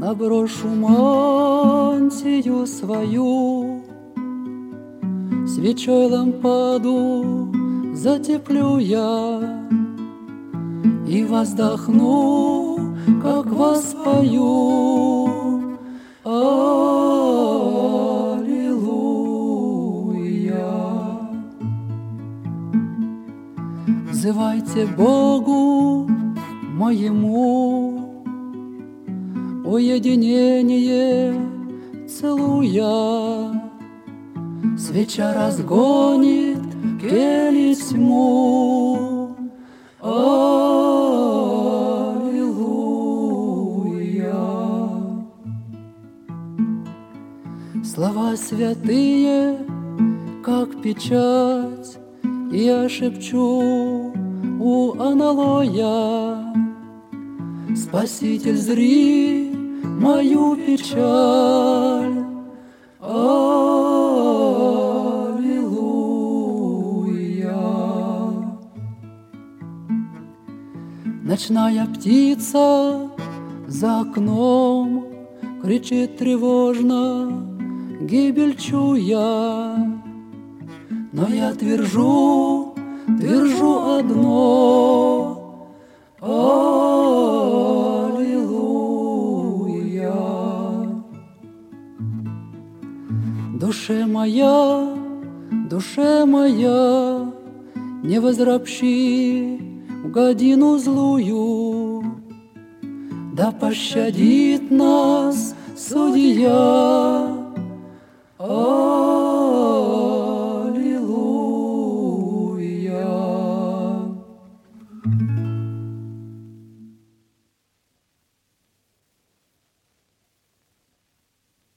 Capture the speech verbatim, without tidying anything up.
наброшу мантию свою, свечой лампаду затеплю я и воздохну, как воспою. Аллилуйя. Взывайте Богу моему, уединение целуя, свеча разгонит кели тьму. Аллилуйя. Слова святые, как печать, я шепчу у аналоя. Спаситель, зри мою печаль. Аллилуйя. Ночная птица за окном кричит тревожно, гибель чуя. Но я твержу, твержу одно. Аллилуйя. Душе моя, душе моя, не возропщи в годину злую, да пощадит нас Судья.